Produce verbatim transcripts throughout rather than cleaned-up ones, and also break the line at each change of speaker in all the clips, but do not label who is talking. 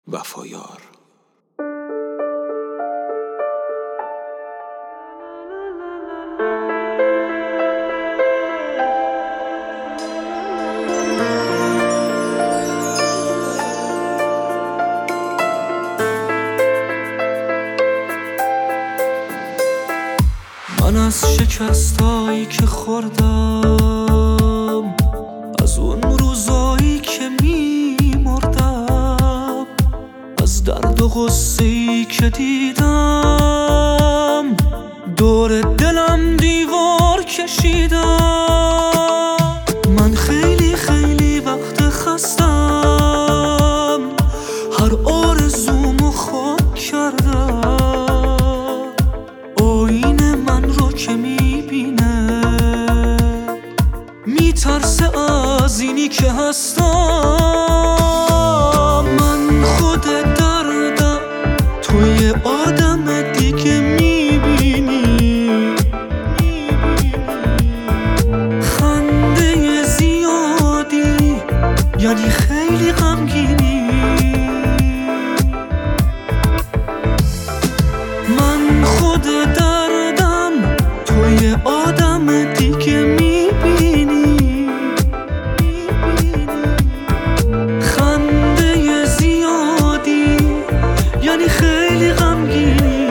وفایار.
من از شکستایی که خوردم، از اون روزایی که میمردم، از درد و غصه‌ای که دیدم، دور دلم دیوار کشیدم. من خیلی خیلی وقت خستم، هر آرزومو خاک کردم. آینه من رو که میبینه میترسه از اینی که هستم. من خود دردم، توی آدم دیگه میبینی. خنده زیادی یعنی خیلی غمگینی. من خود دردم، توی آدم دیگه میبینی. خنده زیادی یعنی خیلی غمگینی.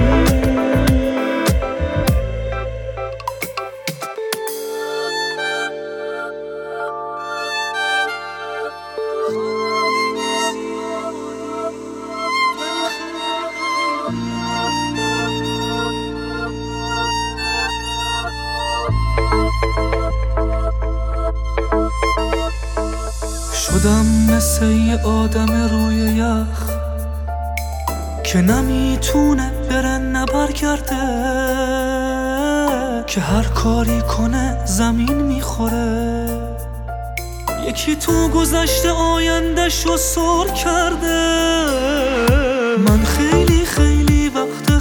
شدم مثل یه آدم روی یخ که نمیتونه بره نبرگرده، که هر کاری کنه زمین میخوره. یکی تو گذشته آینده‌شو سر کرده. من خیلی خیلی وقت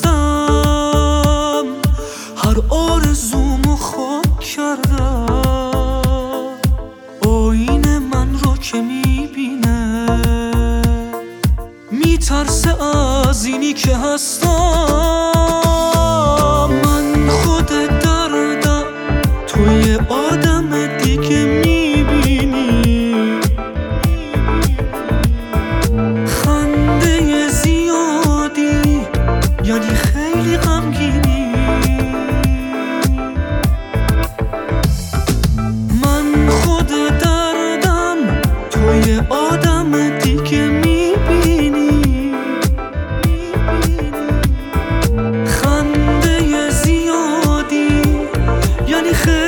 خستم، هر آرزومو خاک کردم. آینه من رو که میبینه میترسه از اینی که هستم. من خود دردم، توی آدم دیگه میبینی. خنده زیادی یعنی خیلی غمگینی. من خود دردم، توی آدم دیگه میبینی. خنده زیادی یعنی خیلی